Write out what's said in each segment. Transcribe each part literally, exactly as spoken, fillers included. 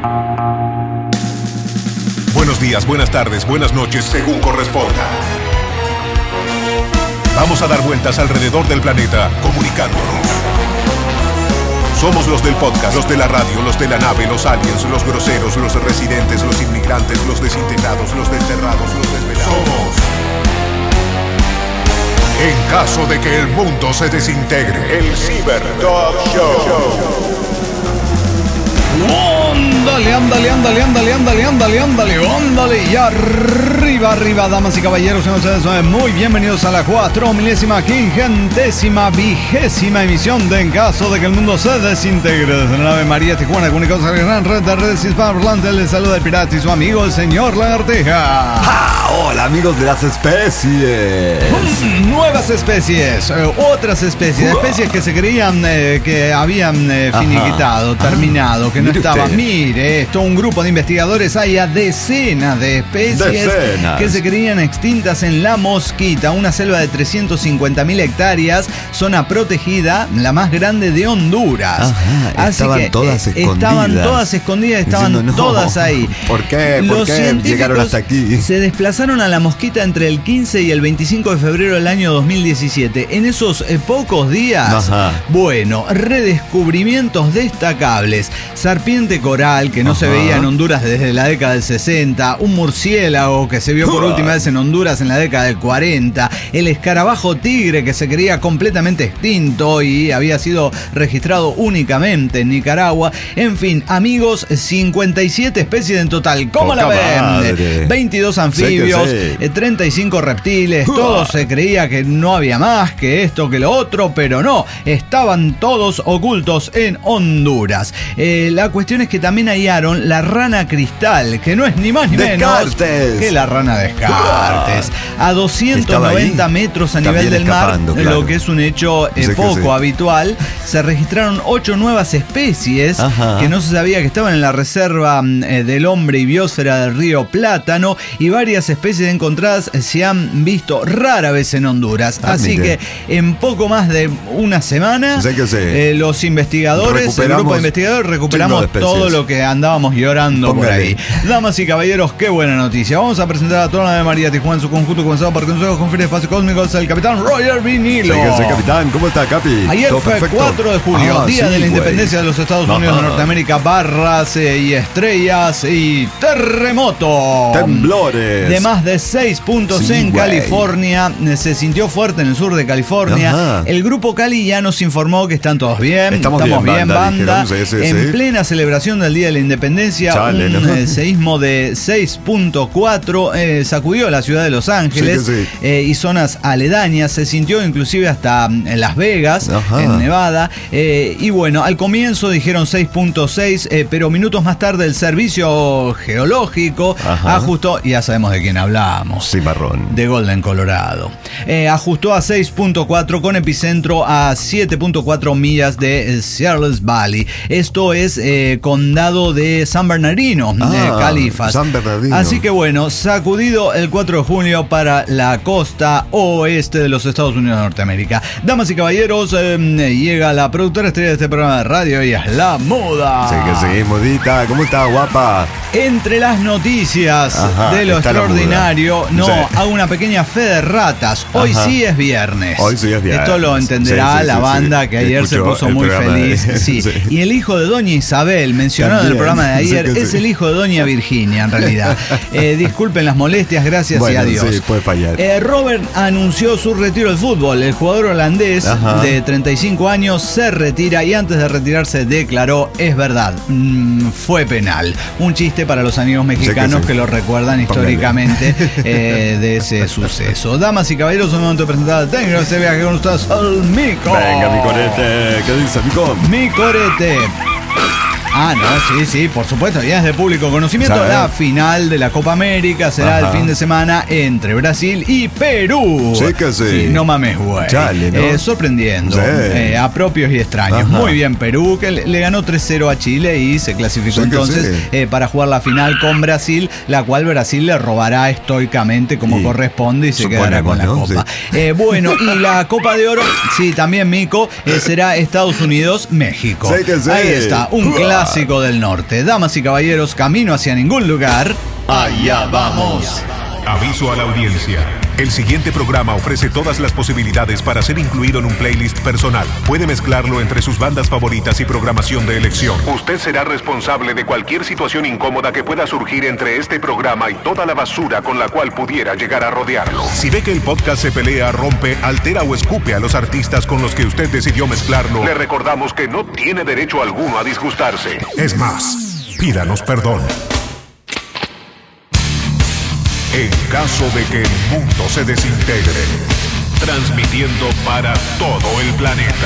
Buenos días, buenas tardes, buenas noches, según corresponda. Vamos a dar vueltas alrededor del planeta, comunicándonos. Somos los del podcast, los de la radio, los de la nave, los aliens, los groseros, los residentes, los inmigrantes, los desintegrados, los desterrados, los desvelados. Somos. En caso de que el mundo se desintegre, el Cyber Talk Show. Ándale, ándale, ándale, ándale, ándale, ándale, ándale, ándale. Y arriba, arriba, damas y caballeros, sean ustedes muy bienvenidos a la cuatro milésima, quingentésima, vigésima emisión de En caso de que el mundo se desintegre. Desde la nave María Tijuana, comunicados a la gran red de redes hispanohablantes, les saluda el pirata y su amigo, el señor Lagartija. ¡Ah! Hola, amigos de las especies. Mm, nuevas especies, eh, otras especies, uh. especies que se creían eh, que habían eh, finiquitado, Ajá. terminado, que no Mire estaban. usted. Mire, esto, un grupo de investigadores, hay a decenas de especies Decenas. que se creían extintas en La Mosquita, una selva de trescientas cincuenta mil hectáreas, zona protegida, la más grande de Honduras. Ajá, Así estaban que todas eh, escondidas. estaban todas escondidas, estaban Diciendo, no, todas ahí. ¿Por qué? ¿Por Los qué científicos llegaron hasta aquí? se desplazaron a La Mosquita entre el quince y el veinticinco de febrero del año dos mil diecisiete. En esos eh, pocos días, Ajá. bueno, redescubrimientos destacables. Serpiente coral, que no Ajá. se veía en Honduras desde la década del sesenta. Un murciélago que se vio por última vez en Honduras en la década del cuarenta. El escarabajo tigre, que se creía completamente extinto y había sido registrado únicamente en Nicaragua. En fin, amigos, cincuenta y siete especies en total. ¿Cómo Poca la ven? madre. veintidós anfibios, Sí, que sí. treinta y cinco reptiles. Todo se creía que no había más que esto, que lo otro, pero no. Estaban todos ocultos en Honduras. Eh, la cuestión es que también hallaron la rana cristal, que no es ni más ni Descartes. menos que la rana Descartes. A doscientos noventa metros a nivel También del mar, escapando, claro. lo que es un hecho eh, Sí que poco sí. habitual, se registraron ocho nuevas especies Ajá. que no se sabía que estaban en la reserva eh, del hombre y biosfera del río Plátano, y varias especies encontradas se han visto rara vez en Honduras. Ah, Así mire. que en poco más de una semana, Sí que sí. eh, los investigadores, el Recuperamos grupo de investigadores, chingo recuperamos de especies. todo lo que andábamos llorando por Póngale. ahí. Damas y caballeros, qué buena noticia. Vamos a presentar a toda la de María Tijuana en su conjunto, comenzado por consejos con fines de espacio cósmicos, el capitán Roger Vinilo. Sí que sí, capitán. ¿Cómo está, Capi? Ayer ¿Todo fue perfecto? cuatro de julio, Ah, día sí, de la güey. independencia de los Estados Ajá. Unidos de Norteamérica, barras eh, y estrellas y terremoto. Temblores. De más de seis puntos Sí, en güey. California. Eh, Se sintió fuerte en el sur de California. Ajá. El grupo Cali ya nos informó que están todos bien. Estamos bien, banda, banda. dijeron, sí, sí, en sí. plena celebración del Día de la Independencia, Chale, un ¿no? eh, seísmo de seis punto cuatro eh, sacudió la ciudad de Los Ángeles Sí que sí. eh, y zonas aledañas. Se sintió inclusive hasta mm, en Las Vegas, Ajá. en Nevada. Eh, y bueno, al comienzo dijeron seis punto seis, eh, pero minutos más tarde el servicio geológico Ajá. ajustó, y ya sabemos de quién hablamos. Cimarrón. De Golden, Colorado. Eh, ajustó a seis punto cuatro con epicentro a siete punto cuatro millas de Searles Valley. Esto es eh, condado de San Bernardino, Ah, de Califas. San Bernardino. Así que bueno, sacudido el cuatro de junio para la costa oeste de los Estados Unidos de Norteamérica. Damas y caballeros, eh, llega la productora estrella de este programa de radio, y es la Muda. Sí que sí, modita. ¿Cómo está, guapa? Entre las noticias Ajá, de lo está la extraordinario, muda. no, Sí. hago una pequeña fe de ratas. Hoy Ajá. sí es viernes. Hoy sí es viernes. Esto lo entenderá Sí, sí, la sí, banda sí. que ayer se Escuchó puso el muy programa de- feliz. Sí. sí. Y el hijo de Doña Isabel, mencionado en el También. programa de ayer, Sí que es sí. el hijo de Doña Virginia, en realidad. Eh, disculpen las molestias, gracias Bueno, y adiós. sí, puede fallar. Eh, Robert anunció su retiro del fútbol. El jugador holandés Ajá. de treinta y cinco años se retira, y antes de retirarse declaró: es verdad, mm, fue penal. Un chiste para los amigos mexicanos sí. que lo recuerdan históricamente eh, de ese suceso. Damas y caballeros, un momento de presentar al técnico de este viaje con ustedes, al Mico. Venga, mi corete. ¿Qué dice, Mico? Mi corete. Ah, no, sí, sí, por supuesto, ya es de público conocimiento. ¿Sabe? La final de la Copa América será Ajá. el fin de semana entre Brasil y Perú. Sí que sí. no mames, güey. Chale, ¿no? Eh, sorprendiendo Sí. eh, a propios y extraños. Ajá. Muy bien, Perú, que le, le ganó tres cero a Chile y se clasificó Sí que entonces sí. eh, para jugar la final con Brasil, la cual Brasil le robará estoicamente como Y corresponde y se quedará con la suponemos, ¿no? Copa. Eh, bueno, y la Copa de Oro, sí, también Mico, eh, será Estados Unidos-México. Sí que sí. Ahí está, un clásico clásico del norte. Damas y caballeros, camino hacia ningún lugar. Allá vamos. Aviso a la audiencia. El siguiente programa ofrece todas las posibilidades para ser incluido en un playlist personal. Puede mezclarlo entre sus bandas favoritas y programación de elección. Usted será responsable de cualquier situación incómoda que pueda surgir entre este programa y toda la basura con la cual pudiera llegar a rodearlo. Si ve que el podcast se pelea, rompe, altera o escupe a los artistas con los que usted decidió mezclarlo, le recordamos que no tiene derecho alguno a disgustarse. Es más, pídanos perdón. En caso de que el mundo se desintegre, transmitiendo para todo el planeta.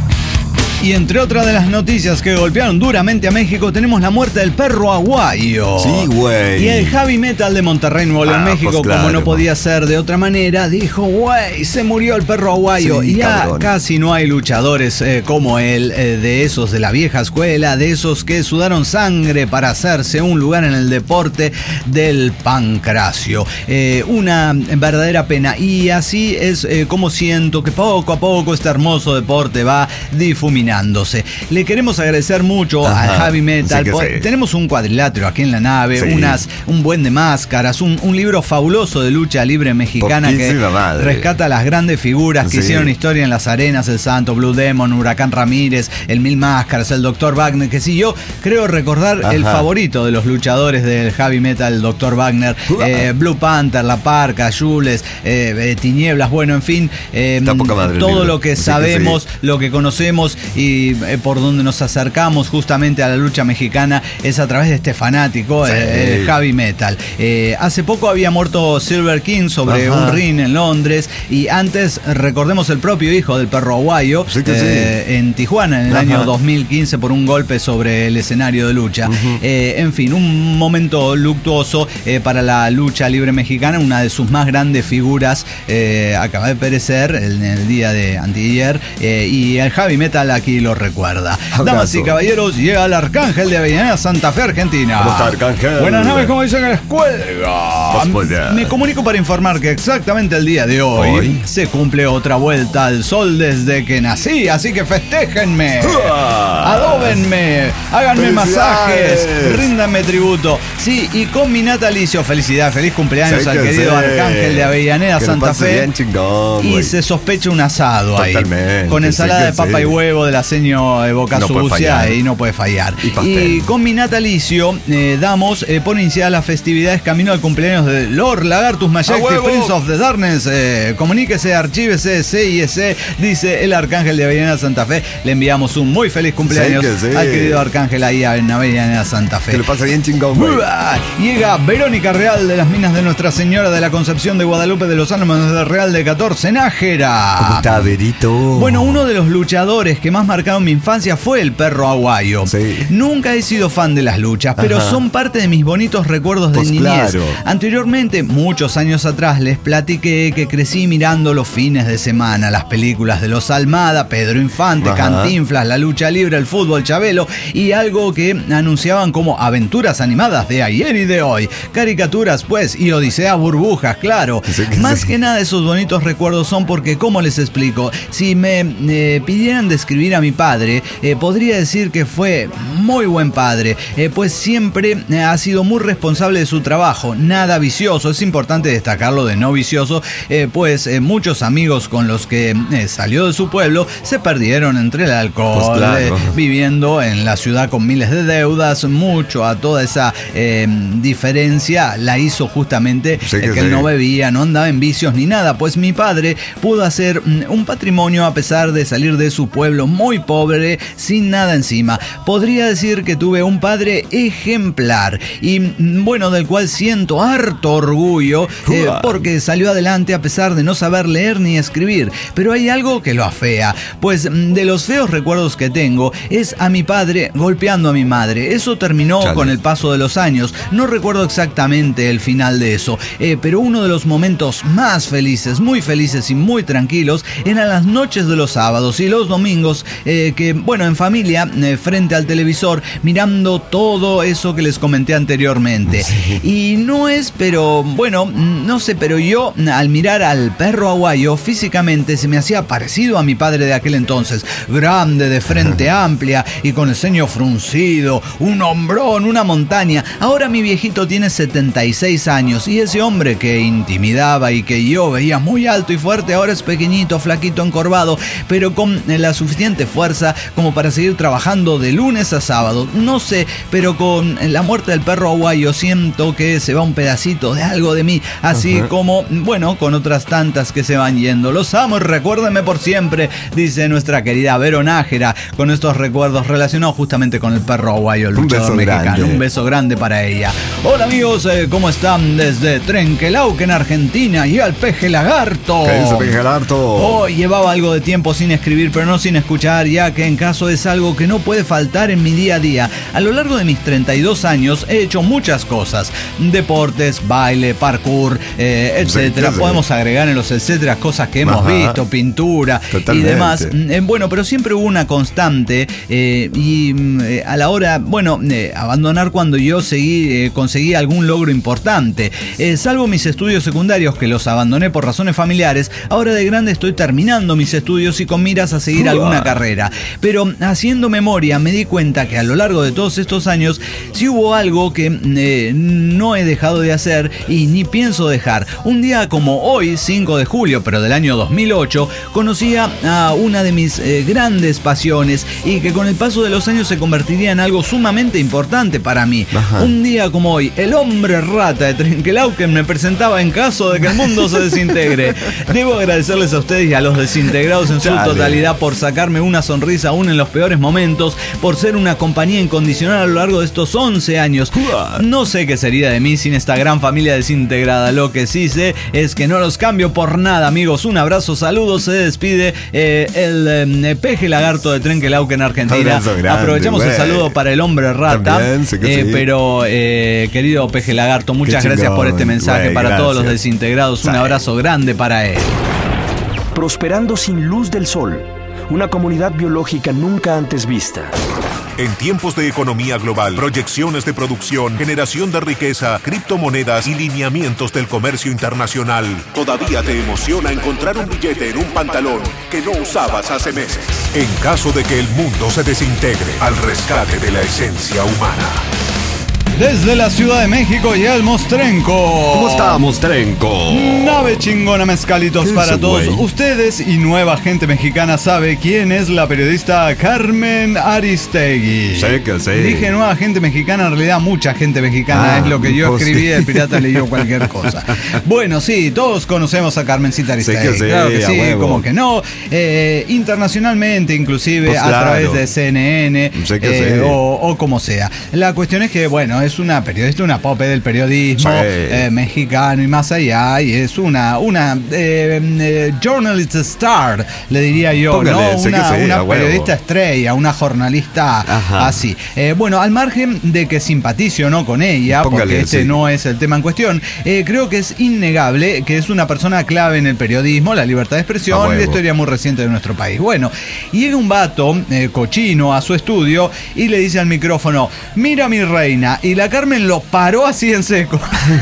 Y entre otras de las noticias que golpearon duramente a México, tenemos la muerte del perro aguayo. Sí, güey. Y el heavy metal de Monterrey, Nuevo León, Ah, México, pues claro, como no man. podía ser de otra manera, dijo, güey, se murió el perro aguayo. Sí, y ya cabrón. casi no hay luchadores eh, como él, eh, de esos de la vieja escuela, de esos que sudaron sangre para hacerse un lugar en el deporte del pancracio. Eh, una verdadera pena. Y así es eh, como siento que poco a poco este hermoso deporte va difuminando. Le queremos agradecer mucho Ajá, al heavy metal. sí que sí. Tenemos un cuadrilátero aquí en la nave, Sí. unas, un buen de máscaras, un, un libro fabuloso de lucha libre mexicana que Poquísima madre. rescata las grandes figuras que Sí. hicieron historia en las arenas, el Santo, Blue Demon, Huracán Ramírez, el Mil Máscaras, el doctor Wagner, que sí, yo creo recordar Ajá. el favorito de los luchadores del heavy metal, el doctor Wagner, eh, Blue Panther, La Parca, Jules, eh, eh, Tinieblas, bueno, en fin, eh, Está poca madre el todo libro. lo que Así que sabemos, sí. lo que conocemos y eh, por donde nos acercamos justamente a la lucha mexicana es a través de este fanático, Sí. eh, el heavy metal. Eh, hace poco había muerto Silver King sobre Ajá. un ring en Londres y antes recordemos el propio hijo del perro aguayo Sí que eh, sí. en Tijuana en el Ajá. año dos mil quince por un golpe sobre el escenario de lucha. Ujú. Eh, en fin, un momento luctuoso eh, para la lucha libre mexicana, una de sus más grandes figuras eh, acaba de perecer en el día de anteayer eh, y el heavy metal aquí lo recuerda. Abrazo. Damas y caballeros, llega el Arcángel de Avellaneda, Santa Fe, Argentina. ¿Cómo está, Arcángel? Buenas noches, como dicen en la escuela. Pues, pues, ya. Me comunico para informar que exactamente el día de hoy, Hoy. se cumple otra vuelta al sol desde que nací, así que festéjenme, ¡Uah! adóbenme, háganme ¡Felicidades! masajes, ríndanme tributo. Sí, y con mi natalicio, felicidad, feliz cumpleaños Sí al que querido sí. Arcángel de Avellaneda, Que lo Santa pase Fe. bien chingón, Y güey. se sospecha un asado ahí. Totalmente, Con ensalada sí de que papa sí. y huevo de la seño Boca No puede Sucia fallar. y no puede fallar. Y pastel. Y con mi natalicio eh, damos eh, por iniciadas las festividades camino al cumpleaños de Lord Lagartus Majesty, ¡A huevo! Prince of the Darkness. Eh, comuníquese, archívese, C I S, dice el Arcángel de Avellaneda Santa Fe. Le enviamos un muy feliz cumpleaños Sí que sí. al querido Arcángel ahí en Avellaneda Santa Fe. Que lo pase bien chingón, güey. Uah, Llega Verónica Real de las Minas de Nuestra Señora de la Concepción de Guadalupe de los Álamos del Real de catorce, Nájera. ¿Cómo está, Verito? Bueno, uno de los luchadores que más marcaron mi infancia fue el perro aguayo. Sí. Nunca he sido fan de las luchas, pero Ajá. son parte de mis bonitos recuerdos de Pues niñez. claro. Anteriormente, muchos años atrás, les platiqué que crecí mirando los fines de semana, las películas de los Almada, Pedro Infante, Ajá. Cantinflas, la lucha libre, el fútbol, Chabelo y algo que anunciaban como aventuras animadas de ayer y de hoy. Caricaturas, pues, y Odisea Burbujas, claro. Sí que Más sí. que nada esos bonitos recuerdos son porque, ¿cómo les explico? Si me eh, pidieran describir a mi padre, eh, podría decir que fue muy buen padre, eh, pues siempre eh, ha sido muy responsable de su trabajo, nada vicioso, es importante destacarlo de no vicioso, eh, pues eh, muchos amigos con los que eh, salió de su pueblo se perdieron entre el alcohol, Pues claro. eh, viviendo en la ciudad con miles de deudas, mucho a toda esa eh, diferencia la hizo justamente Sí que el que sí. él no bebía, no andaba en vicios ni nada, pues mi padre pudo hacer mm, un patrimonio a pesar de salir de su pueblo muy pobre, sin nada encima. Podría decir que tuve un padre ejemplar y mm, bueno, del cual siento harto orgullo eh, Uah. porque salió adelante a pesar de no saber leer ni escribir. Pero hay algo que lo afea, pues mm, de los feos recuerdos que tengo es a mi padre golpeando a mi madre. Eso terminó Chale. con el paso de los años. No recuerdo exactamente el final de eso, eh, pero uno de los momentos más felices, muy felices y muy tranquilos eran las noches de los sábados y los domingos, eh, que bueno, en familia, eh, frente al televisor, mirando todo eso que les comenté anteriormente. Sí. Y no es, pero bueno, no sé, pero yo al mirar al perro aguayo físicamente se me hacía parecido a mi padre de aquel entonces, grande, de frente amplia, y con el ceño fruncido, un hombrón, una montaña. Ahora mi viejito tiene setenta y seis años y ese hombre que intimidaba y que yo veía muy alto y fuerte, ahora es pequeñito, flaquito, encorvado, pero con la suficiente fuerza como para seguir trabajando de lunes a sábado. No sé, pero con la muerte del perro aguayo siento que se va un pedacito de algo de mí, así uh-huh. como, bueno, con otras tantas que se van yendo. Los amo y recuérdenme por siempre, dice nuestra querida Vero Nájera, con estos recuerdos relacionados justamente con el perro aguayo, el luchador un mexicano. Grande. Un beso grande para ella. Hola amigos, eh, ¿cómo están? Desde Trenquelauquen, Argentina, y al Peje Lagarto. ¿Qué dice Peje Lagarto? Oh, llevaba algo de tiempo sin escribir, pero no sin escuchar, ya que en caso es algo que no puede faltar en mi día a día. A lo largo de mis treinta y dos años he hecho muchas cosas: deportes, baile, parkour, eh, etcétera. Sí, podemos agregar en los etcétera cosas que hemos Ajá. visto, pintura Totalmente. y demás. Eh, bueno, pero siempre hubo una constante eh, y eh, a la hora, bueno, eh, abandonar cuando yo seguí, eh, conseguí algún logro importante. Eh, salvo mis estudios secundarios, que los abandoné por razones familiares, ahora de grande estoy terminando mis estudios y con miras a seguir alguna carrera. Pero haciendo memoria me di cuenta que a lo largo de todos estos años sí hubo algo que eh, no he dejado de hacer y ni pienso dejar. Un día como hoy, cinco de julio, pero del año dos mil ocho, conocía a una de mis eh, grandes pasiones y que con el paso de los años se convertiría en algo sumamente importante para mí. Ajá. Un día como hoy, el hombre rata de Trenquelauquen me presentaba en caso de que el mundo se desintegre. Debo agradecerles a ustedes y a los desintegrados en su Dale. totalidad por sacarme una sonrisa aún en los peores momentos, por ser una compañía incondicional a lo largo de estos once años. No sé qué sería de mí sin esta gran familia desintegrada. Lo que sí sé es que no los cambio por nada, amigos. Un abrazo, saludos, se despide eh, el eh, Peje Lagarto de Trenquelauquen, Argentina. Grande, Aprovechamos wey. el saludo para el hombre rata. También, sí que eh, sí. Pero, eh, querido Peje Lagarto, muchas Qué gracias chingón, por este mensaje. Wey, para gracias. todos los desintegrados, un sí. abrazo grande para él. Prosperando sin luz del sol, una comunidad biológica nunca antes vista. En tiempos de economía global, proyecciones de producción, generación de riqueza, criptomonedas y lineamientos del comercio internacional, ¿todavía te emociona encontrar un billete en un pantalón que no usabas hace meses? En caso de que el mundo se desintegre, al rescate de la esencia humana. Desde la Ciudad de México y el Mostrenco. ¿Cómo está, Mostrenco? Nave chingona, mezcalitos para todos wey? ustedes y nueva gente mexicana sabe quién es la periodista Carmen Aristegui. Sí, que sí. Dije nueva gente mexicana, en realidad mucha gente mexicana, ah, es lo que yo escribí, el pirata leyó cualquier cosa. Bueno, sí, todos conocemos a Carmencita Aristegui. Sí que sí, claro que sí, como que no. Eh, internacionalmente, inclusive, pues a claro. través de C N N sí que eh, sí. o, o como sea. La cuestión es que, bueno, es una periodista, una pope del periodismo sí. eh, mexicano y más allá, y es una una eh, eh, journalist star, le diría yo, Póngale, ¿no? Una, sí, una periodista huevo. estrella, una jornalista Ajá. así. Eh, bueno, al margen de que simpatice o no con ella, Póngale, porque este sí. no es el tema en cuestión, eh, creo que es innegable que es una persona clave en el periodismo, la libertad de expresión y la historia muy reciente de nuestro país. Bueno, llega un vato eh, cochino a su estudio y le dice al micrófono: mira mi reina, y la Carmen lo paró así en seco.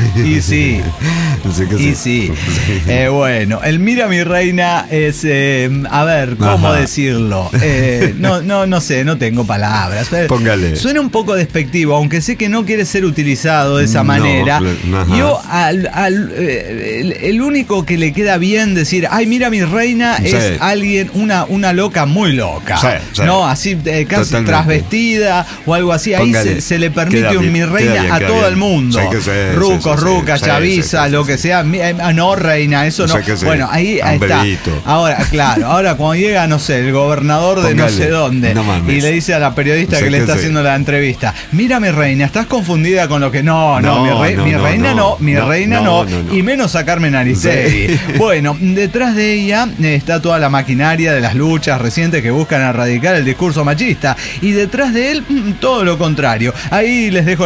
Y sí, sí que y sí, sí. Eh, bueno, el mira mi reina es, eh, a ver, ¿cómo Ajá. decirlo? Eh, no, no, no sé, no tengo palabras. Póngale. Suena un poco despectivo, aunque sé que no quiere ser utilizado de esa no, manera. Ajá. Yo, al, al, eh, el, el único que le queda bien decir, ay, mira mi reina, sí. es alguien, una, una loca muy loca. Sí, sí. No, así, eh, casi Totalmente. trasvestida o algo así. Ahí se, se le permite un mi reina bien, a todo bien. el mundo. Sí, sí, Ruco, sí, sí, ruca, sí, chaviza, sí, sí, lo que sea. No, reina, eso no. Sí, bueno, ahí, ahí está. Ahora, claro, ahora cuando llega, no sé, el gobernador de Póngale. no sé dónde no y le dice a la periodista sí, que le está sí. haciendo la entrevista: mira mi reina, estás confundida con lo que no, no, no mi, rey, no, mi no, reina no, no, mi no, reina no, no, no, no, y menos a Carmen Aristegui. Sí. Bueno, detrás de ella está toda la maquinaria de las luchas recientes que buscan erradicar el discurso machista, y detrás de él todo lo contrario. Ahí les dejo la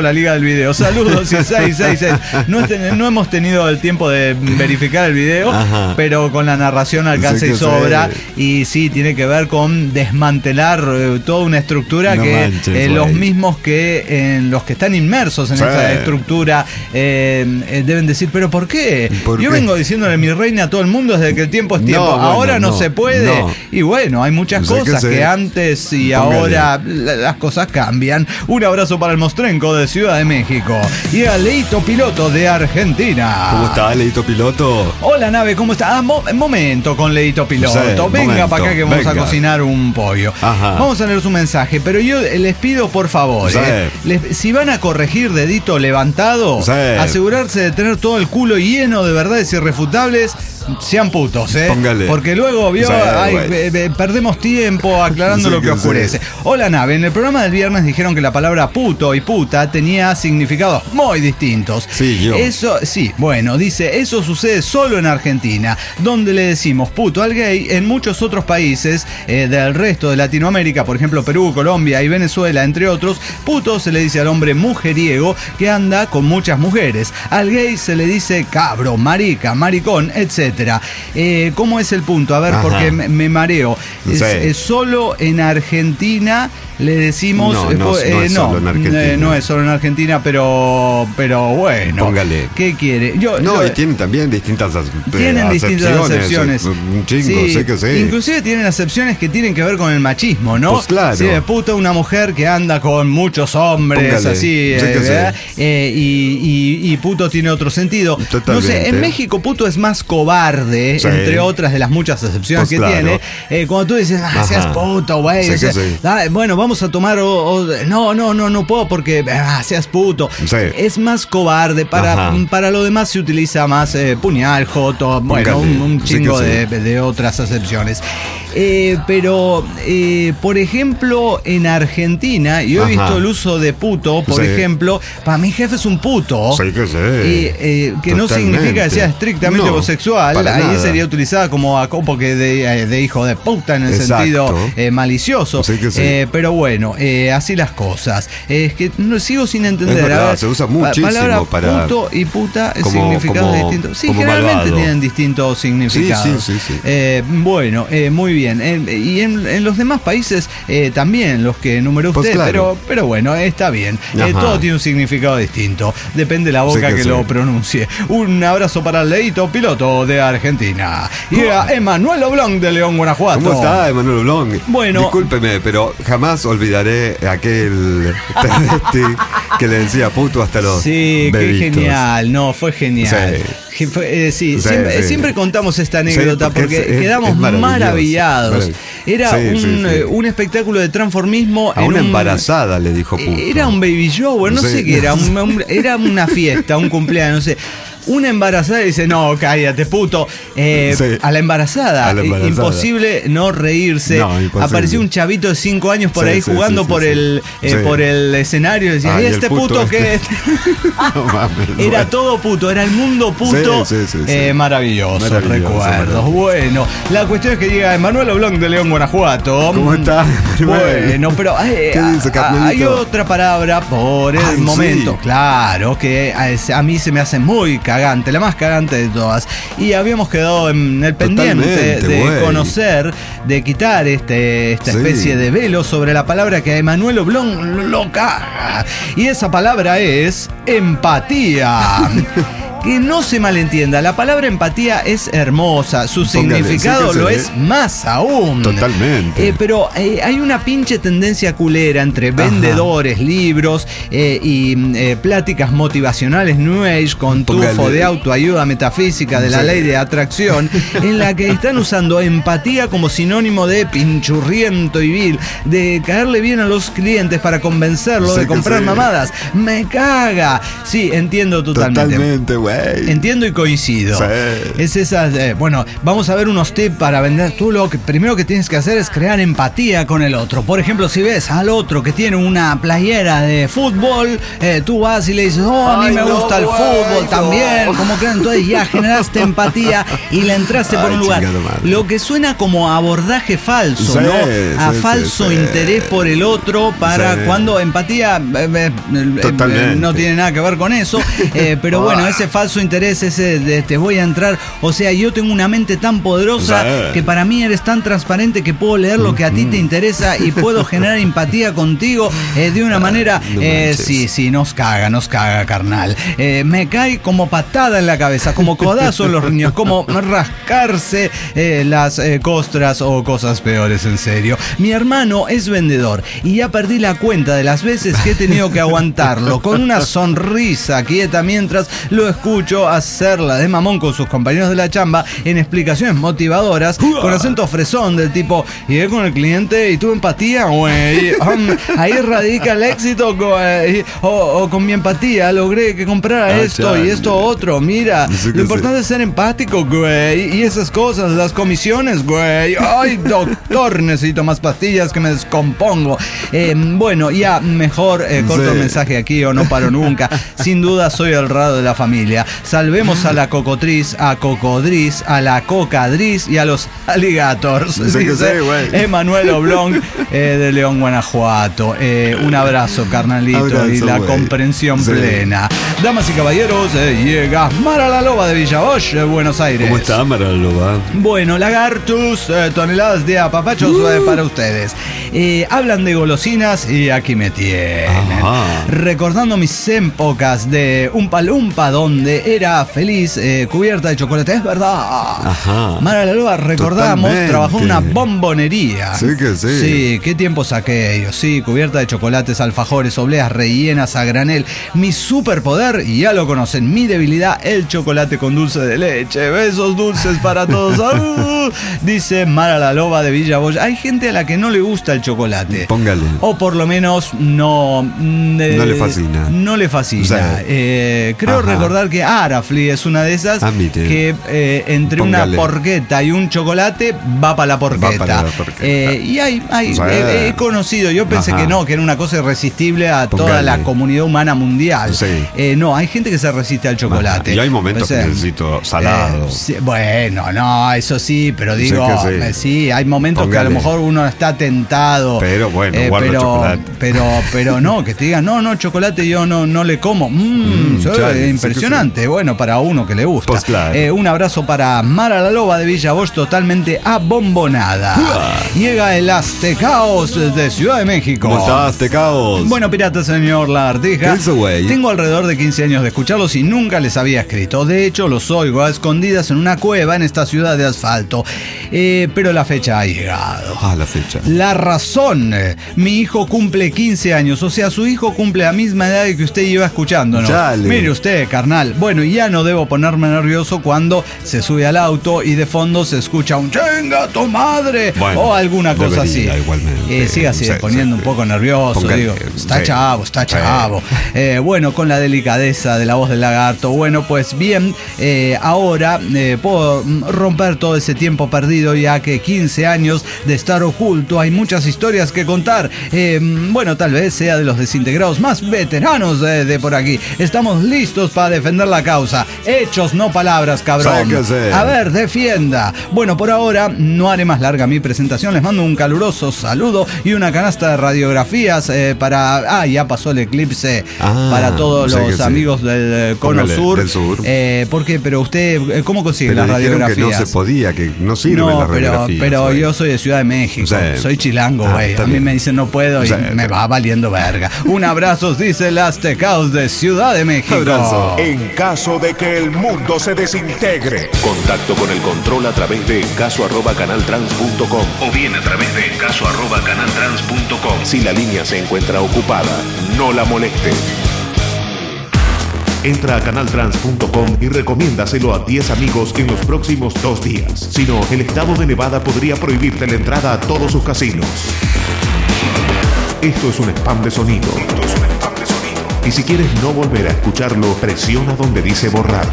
la liga del video. Saludos y seis seis seis. No, ten, no hemos tenido el tiempo de verificar el video, Ajá. pero con la narración alcanza sí y sobra. Sí. Y sí, tiene que ver con desmantelar eh, toda una estructura no que manches, eh, los mismos que en los que están inmersos en sí. esa estructura eh, eh, deben decir, ¿pero por qué? ¿Por Yo qué? vengo diciéndole mi reina a todo el mundo desde que el tiempo es tiempo. No, ahora bueno, no, no se puede. No. Y bueno, hay muchas no sé cosas que, que antes y Póngale. ahora las cosas cambian. Un abrazo para el Mostrenco de Ciudad de México y a Leito Piloto de Argentina. ¿Cómo está, Leito Piloto? Hola, nave, ¿cómo está? Ah, mo momento con Leito Piloto. Sí, venga para acá que vamos venga. a cocinar un pollo. Ajá. Vamos a leer su mensaje, pero yo les pido por favor, sí. eh, les, si van a corregir dedito levantado, sí. asegurarse de tener todo el culo lleno de verdades irrefutables. Sean putos, ¿eh? Póngale. Porque luego, vio, sí, ay, eh, eh, perdemos tiempo aclarando sí, lo que, que oscurece. Sí. Hola, nave. En el programa del viernes dijeron que la palabra puto y puta tenía significados muy distintos. Sí, yo. Eso, sí, bueno, dice, eso sucede solo en Argentina, donde le decimos puto al gay. En muchos otros países eh, del resto de Latinoamérica, por ejemplo, Perú, Colombia y Venezuela, entre otros, puto se le dice al hombre mujeriego que anda con muchas mujeres. Al gay se le dice cabro, marica, maricón, etcétera. Eh, ¿Cómo es el punto? A ver, Ajá. porque me, me mareo. Es, sí. es solo en Argentina le decimos... No, no, eh, no, es, no, solo en Argentina. Eh, no es solo en Argentina, pero pero bueno. Póngale. ¿Qué quiere? Yo, no, yo, y tienen también distintas acepciones. Tienen distintas acepciones. Un chingo, sí, sé que sí. Inclusive tienen acepciones que tienen que ver con el machismo, ¿no? Pues claro. Sí, puta una mujer que anda con muchos hombres, Póngale. así, eh, eh, y, y, y puto tiene otro sentido. Totalmente. No sé, en México puto es más cobarde, sí. entre otras de las muchas excepciones pues que claro. tiene. Eh, cuando tú dices, ah, seas puto, güey. O sea, sí. ah, bueno, vamos a tomar... O, o, no, no, no, no puedo porque ah, seas puto. Sí. Es más cobarde. Para, para lo demás se utiliza más eh, puñal, joto, bueno, un, un chingo sí de, sí. de otras acepciones. Eh, pero, eh, por ejemplo, en Argentina, yo he Ajá. visto el uso de puto, por sí. ejemplo, para mi jefe es un puto. Sí que sí. Eh, eh, que Totalmente. no significa que sea estrictamente no, homosexual. Ahí nada. sería utilizada como acopo que de, de hijo de puta en el Exacto. sentido eh, malicioso. Sí que sí. Eh, pero bueno, eh, así las cosas. Eh, es que no, sigo sin entender. Es verdad, a ver, se usa muchísimo palabra para... puto y puta como, significados como, distintos. Sí, generalmente malvado. tienen distintos significados. Sí, sí, sí, sí. Eh, bueno, eh, muy bien. En, y en, en los demás países eh, también, los que enumeró usted, pues claro. pero, pero bueno, está bien. Eh, todo tiene un significado distinto. Depende de la boca sí que, que sí. lo pronuncie. Un abrazo para el Leito Piloto de Argentina. Y a Emanuel Oblong de León, Guanajuato. ¿Cómo está, Emanuel Oblong? Bueno. Discúlpeme, pero jamás olvidaré aquel travesti que le decía puto hasta los Sí, bebitos. Qué genial. No, fue genial. Sí. Eh, sí, sí, siempre, sí, siempre contamos esta anécdota sí, porque, porque es, quedamos es maravillados. Era sí, un, sí, sí. un espectáculo de transformismo. A en una un, embarazada le dijo puto. Era un baby shower, no sí. sé qué era. Un, un, era una fiesta, un cumpleaños, no sé. Una embarazada dice, no, cállate, puto. Eh, sí. A la embarazada, a la embarazada. Imposible no reírse. No, Apareció un chavito de cinco años por sí, ahí sí, jugando sí, por, sí, el, sí. Eh, por el escenario. Y decía, ah, ¿y este puto, puto qué? No, mames, era bueno. todo puto, era el mundo puto. Sí, sí, sí, eh, sí. Maravilloso, maravilloso, recuerdos. Maravilloso. Bueno, la cuestión es que llega Emanuel Oblong de León, Guanajuato. ¿Cómo está? Bueno, pero eh, dice, a, hay otra palabra por el Ay, momento. Sí. Claro, que a, a mí se me hace muy cagante. Cagante, la más cagante de todas. Y habíamos quedado en el pendiente Totalmente, de wey. conocer, de quitar este, esta sí. especie de velo sobre la palabra que a Emanuel Oblong lo caga. Y esa palabra es empatía. Que no se malentienda, la palabra empatía es hermosa, su Póngale, significado sí lo es más aún. Totalmente. Eh, pero eh, hay una pinche tendencia culera entre vendedores, Ajá. libros eh, y eh, pláticas motivacionales New Age con Póngale. tufo de autoayuda metafísica de la sí. ley de atracción, en la que están usando empatía como sinónimo de pinchurriento y vil, de caerle bien a los clientes para convencerlos sí de comprar sí. mamadas. Me caga. Sí, entiendo totalmente. Totalmente, güey. Entiendo y coincido. Sí. Es esas, eh, bueno, vamos a ver unos tips para vender. Tú lo que primero que tienes que hacer es crear empatía con el otro. Por ejemplo, si ves al otro que tiene una playera de fútbol, eh, tú vas y le dices, oh, a mí Ay, me no, gusta el güey, fútbol no. también. Como que entonces ya generaste empatía y le entraste por Ay, un lugar. chingada madre. Lo que suena como abordaje falso, Sí, ¿no? A sí, falso sí, sí. interés por el otro para Sí. cuando empatía eh, eh, eh, Totalmente. no tiene nada que ver con eso. Eh, pero bueno, ese falso interés, ese de te voy a entrar. O sea, yo tengo una mente tan poderosa Sí. que para mí eres tan transparente que puedo leer lo que a ti te interesa y puedo generar empatía contigo eh, de una manera. No eh, manches. sí, sí, nos caga, nos caga, carnal. Eh, me cae como patada en la cabeza, como codazo en los riñones, como rascarse eh, las eh, costras o cosas peores, en serio. Mi hermano es vendedor y ya perdí la cuenta de las veces que he tenido que aguantarlo con una sonrisa quieta mientras lo escucho hacerla de mamón con sus compañeros de la chamba en explicaciones motivadoras con acento fresón del tipo, llegué con el cliente y tuve empatía, güey. Um, ahí radica el éxito, güey. O, o con mi empatía logré que comprara Ah, esto ya. y esto otro. Mira, Sí que lo importante es ser empático, güey. Y esas cosas, las comisiones, güey. Ay, doctor, necesito más pastillas que me descompongo. Eh, bueno, ya mejor eh, corto Sí. el mensaje aquí o no paro nunca. Sin duda soy el raro de la familia. Salvemos a la cocotriz, a cocodriz, a la cocadriz y a los alligators. Sí que Dice sí, güey. Emanuel Oblong eh, de León, Guanajuato. Eh, un abrazo, carnalito, Abrazo, y la güey. comprensión Sí. plena. Damas y caballeros, eh, llega Mara la Loba de Villa Bosch, eh, Buenos Aires. ¿Cómo está, Maraloba? Bueno, lagartus, eh, toneladas de apapachos eh, para ustedes. Eh, hablan de golosinas y aquí me tienen. Ajá. Recordando mis épocas de Umpa Lumpa, donde era feliz, eh, cubierta de chocolate. Es verdad. Ajá. Mara la Loba, recordamos, Totalmente. trabajó en una bombonería. Sí que sí. Sí, qué tiempos aquellos. Sí, cubierta de chocolates, alfajores, obleas rellenas a granel. Mi superpoder, y ya lo conocen, mi debilidad, el chocolate con dulce de leche. Besos dulces para todos. ¡Ah! Dice Mara la Loba de Villa Bosch. Hay gente a la que no le gusta el chocolate. Póngale. O por lo menos no... mm, eh, No le fascina. No le fascina. O sea, Eh, creo ajá. recordar que Arafli es una de esas Ah, mire. que eh, entre Póngale. una porqueta y un chocolate va para la porqueta. para la porqueta. Eh, y hay, hay O sea, he, he conocido, yo pensé ajá. que no, que era una cosa irresistible a toda Póngale. la comunidad humana mundial. Sí. Eh, no, hay gente que se resiste al chocolate. Y hay momentos Pensé, que necesito salado. eh, sí, bueno, no, eso sí, pero digo, que sí. eh, sí, hay momentos que a lo Póngale. mejor uno está tentado. Pero bueno, guarda pero, chocolate. Pero, pero no, que te digan, no, no, chocolate yo no, no le como. Mm, Mm, sí, claro, sí que impresionante, bueno, para uno que le gusta. Pues claro. Eh, un abrazo para Mara la Loba de Villa Bosch, totalmente abombonada. Llega el Aztecaos de Ciudad de México. ¿Cómo estás, Tecaos? Bueno, pirata señor Lagartija, ¿Qué hizo, güey? tengo alrededor de quince años de escucharlos y nunca les había escrito. De hecho, los oigo a escondidas en una cueva en esta ciudad de asfalto. Eh, pero la fecha ha llegado. Ah, la fecha. La razón, eh, mi hijo cumple quince años, o sea, su hijo cumple la misma edad que usted iba escuchándonos. Chale. Mire usted, carnal. Bueno, y ya no debo ponerme nervioso cuando se sube al auto y de fondo se escucha un chinga tu madre Bueno, o alguna cosa debería, así. igualmente. Eh, siga así, Sí, poniendo sí. un poco nervioso, Póngale, digo, está sí. chavo, está Sí. chavo. Eh, bueno, con la delicadeza de la voz del lagarto. Bueno, pues bien, eh, ahora eh, puedo mm, romper todo ese tiempo perdido, ya que quince años de estar oculto, hay muchas historias que contar. Eh, bueno, tal vez sea de los desintegrados más veteranos de, de por aquí. Estamos listos para defender la causa. Hechos, no palabras, cabrón. Sáquese. A ver, defienda. Bueno, por ahora no haré más larga mi presentación. Les mando un caluroso saludo y una canasta de radiografías eh, para... Ah, ya pasó el eclipse. Ah, para todos sí que los sí. amigos del eh, cono Póngale, sur. del sur. Eh, ¿Por qué? Pero usted, eh, ¿cómo consigue Pero las dijeron que radiografías? no se podía, que no sirven No, las pero, radiografías. pero güey. yo soy de Ciudad de México, Sí. soy chilango, Ah, güey. está A mí bien. me dicen no puedo y Sí, me está va valiendo verga. Un abrazo, dice el Aztecaos de Ciudad de México. Abrazo. En caso de que el mundo se desintegre. Contacto con el control a través de caso arroba canaltrans punto com o bien a través de caso arroba canaltrans punto com. Si la línea se encuentra ocupada, no la moleste. Entra a canaltrans punto com y recomiéndaselo a diez amigos en los próximos dos días. Si no, el estado de Nevada podría prohibirte la entrada a todos sus casinos. Esto es un spam de sonido. Esto es un spam de sonido. Y si quieres no volver a escucharlo, presiona donde dice borrar.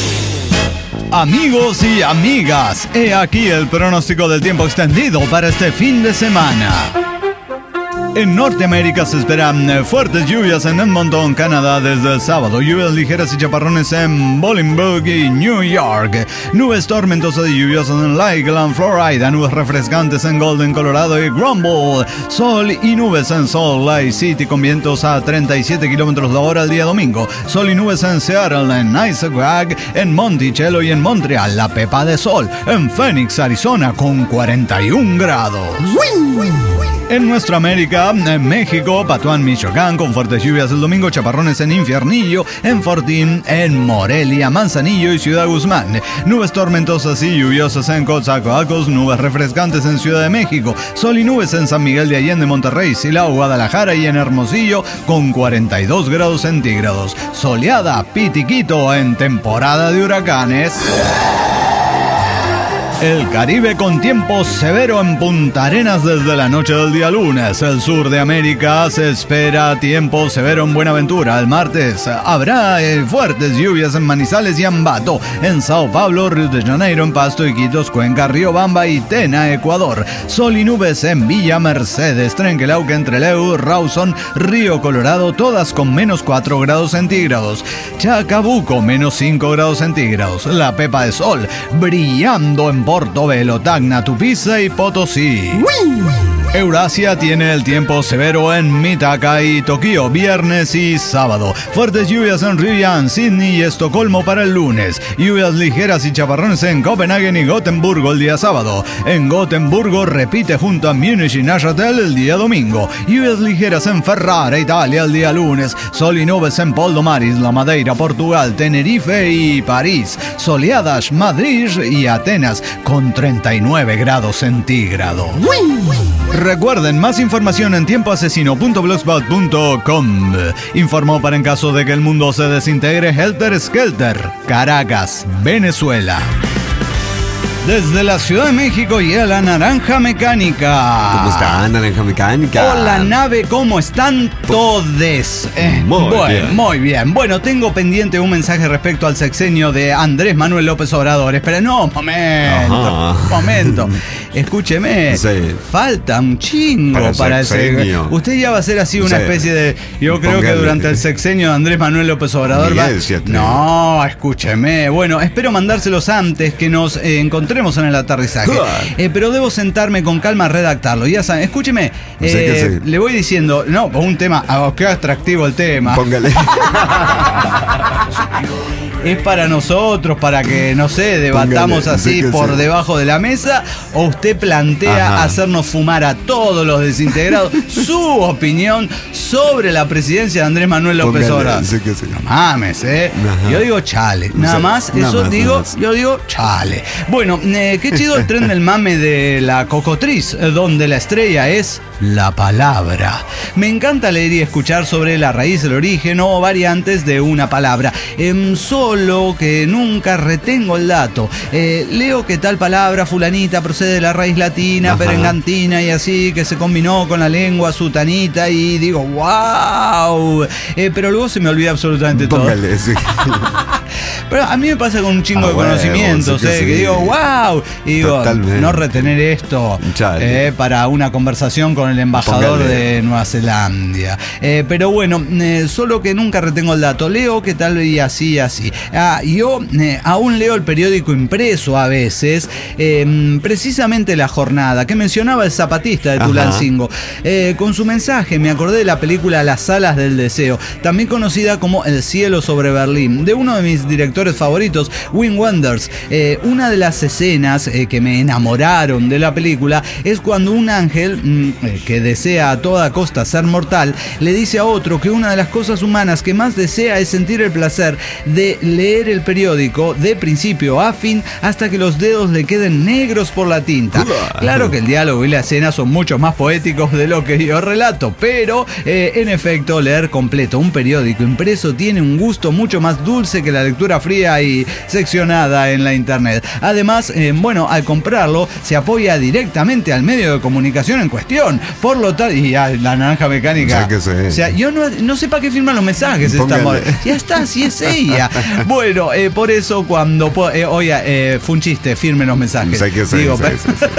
Amigos y amigas, he aquí el pronóstico del tiempo extendido para este fin de semana. En Norteamérica se esperan fuertes lluvias en Edmonton, Canadá, desde el sábado. Lluvias ligeras y chaparrones en Bolingbrook y New York. Nubes tormentosas y lluviosas en Lakeland, Florida. Nubes refrescantes en Golden, Colorado y Grumble. Sol y nubes en Salt Lake City con vientos a treinta y siete kilómetros la hora el día domingo. Sol y nubes en Seattle, en Issaquah, en Monticello y en Montreal. La pepa de sol en Phoenix, Arizona con cuarenta y un grados. En nuestra América, en México, Patuán, Michoacán, con fuertes lluvias el domingo, chaparrones en Infiernillo, en Fortín, en Morelia, Manzanillo y Ciudad Guzmán. Nubes tormentosas y lluviosas en Coatzacoalcos, nubes refrescantes en Ciudad de México, sol y nubes en San Miguel de Allende, Monterrey, Silao, Guadalajara y en Hermosillo, con cuarenta y dos grados centígrados. Soleada, Pitiquito, en temporada de huracanes. El Caribe con tiempo severo en Punta Arenas desde la noche del día lunes. El sur de América se espera tiempo severo en Buenaventura. El martes habrá eh, fuertes lluvias en Manizales y Ambato. En Sao Paulo, Río de Janeiro, en Pasto, Iquitos, Cuenca, Riobamba y Tena, Ecuador. Sol y nubes en Villa Mercedes, Trenquelauquen, Trelew, Rawson, Río Colorado, todas con menos cuatro grados centígrados. Chacabuco, menos cinco grados centígrados. La pepa de sol brillando en Portobelo, Tacna, Tupiza y Potosí. Eurasia tiene el tiempo severo en Mitaka y Tokio, viernes y sábado. Fuertes lluvias en Riyan, Sydney y Estocolmo para el lunes. Lluvias ligeras y chaparrones en Copenhague y Gotemburgo el día sábado. En Gotemburgo repite junto a Múnich y Neuchâtel el día domingo. Lluvias ligeras en Ferrara, Italia el día lunes. Sol y nubes en Poldomar, Isla Madeira, Portugal, Tenerife y París. Soleadas Madrid y Atenas con treinta y nueve grados centígrados. Recuerden, más información en tiempo asesino punto blogspot punto com. Informó para en caso de que el mundo se desintegre Helter Skelter, Caracas, Venezuela. Desde la Ciudad de México y a la Naranja Mecánica. ¿Cómo están, Naranja Mecánica? Hola, nave, ¿cómo están todes? Eh, muy bueno, bien. Muy bien. Bueno, tengo pendiente un mensaje respecto al sexenio de Andrés Manuel López Obrador. Espera, no, momento, Ajá. momento. Escúcheme, Sí. falta un chingo Para el para el sexenio. sexenio. Usted ya va a ser así una Sí. especie de... Yo creo Póngale. que durante el sexenio de Andrés Manuel López Obrador va... Miguel, siete. No, escúcheme. Bueno, espero mandárselos antes que nos eh, encontremos en el aterrizaje. Claro. Eh, pero debo sentarme con calma a redactarlo. Ya saben, escúcheme, No sé qué eh, hacer. le voy diciendo, no, un tema, oh, qué atractivo el tema. Póngale. Es para nosotros, para que, no sé, debatamos Póngale, así sí que por sí. debajo de la mesa, o usted plantea Ajá. hacernos fumar a todos los desintegrados su opinión sobre la presidencia de Andrés Manuel López Póngale, Obrador. sí que sí. No mames, eh. Ajá. Yo digo chale, nada Sí, más, nada eso más, digo, nada más. yo digo chale. Bueno, eh, qué chido el tren del mame de la cocotriz, eh, donde la estrella es la palabra. Me encanta leer y escuchar sobre la raíz, el origen o variantes de una palabra. Em, solo que nunca retengo el dato. Eh, leo que tal palabra fulanita procede de la raíz latina, Ajá. perengantina y así, que se combinó con la lengua sutanita y digo, wow. Eh, pero luego se me olvida absolutamente todo. Póngale, sí. Pero a mí me pasa con un chingo Ah, de bueno, conocimientos, sí que eh, sí. que digo, wow, y digo, Totalmente. no retener esto Chale. eh, para una conversación con el embajador Póngale. de Nueva Zelanda. Eh, pero bueno, eh, solo que nunca retengo el dato, leo que tal y así, así. Ah, yo eh, aún leo el periódico impreso a veces, eh, precisamente La Jornada, que mencionaba el zapatista de Ajá. Tulancingo. Eh, con su mensaje me acordé de la película Las Alas del Deseo, también conocida como El cielo sobre Berlín, de uno de mis directores favoritos, Wim Wenders. Eh, una de las escenas eh, que me enamoraron de la película es cuando un ángel mm, eh, que desea a toda costa ser mortal le dice a otro que una de las cosas humanas que más desea es sentir el placer de leer el periódico de principio a fin hasta que los dedos le queden negros por la tinta. Claro que el diálogo y la escena son mucho más poéticos de lo que yo relato, pero eh, en efecto leer completo un periódico impreso tiene un gusto mucho más dulce que la lectura fría y seccionada en la internet. Además, eh, bueno, al comprarlo se apoya directamente al medio de comunicación en cuestión. Por lo tal, y a la naranja mecánica. O sea, que sé. O sea, yo no, no sé para qué firman los mensajes esta moda. Ya está, si es ella. Bueno, eh, por eso cuando puedo, eh, oye, eh, fue un chiste, firmen los mensajes. Sé que sé, Digo, sé, pero, sé, sé.